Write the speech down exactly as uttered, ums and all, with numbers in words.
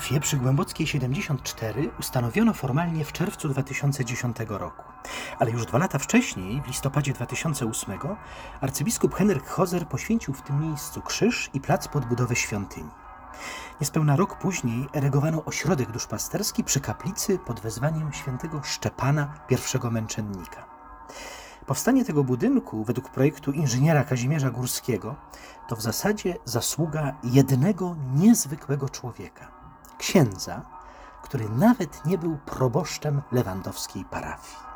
parafię przy Głębockiej siedemdziesiąt cztery ustanowiono formalnie w czerwcu dwa tysiące dziesiątego roku. Ale już dwa lata wcześniej, w listopadzie dwa tysiące ósmego, arcybiskup Henryk Hozer poświęcił w tym miejscu krzyż i plac pod budowę świątyni. Niespełna rok później erygowano ośrodek duszpasterski przy kaplicy pod wezwaniem świętego Szczepana, pierwszego męczennika. Powstanie tego budynku, według projektu inżyniera Kazimierza Górskiego, to w zasadzie zasługa jednego niezwykłego człowieka, księdza, który nawet nie był proboszczem lewandowskiej parafii.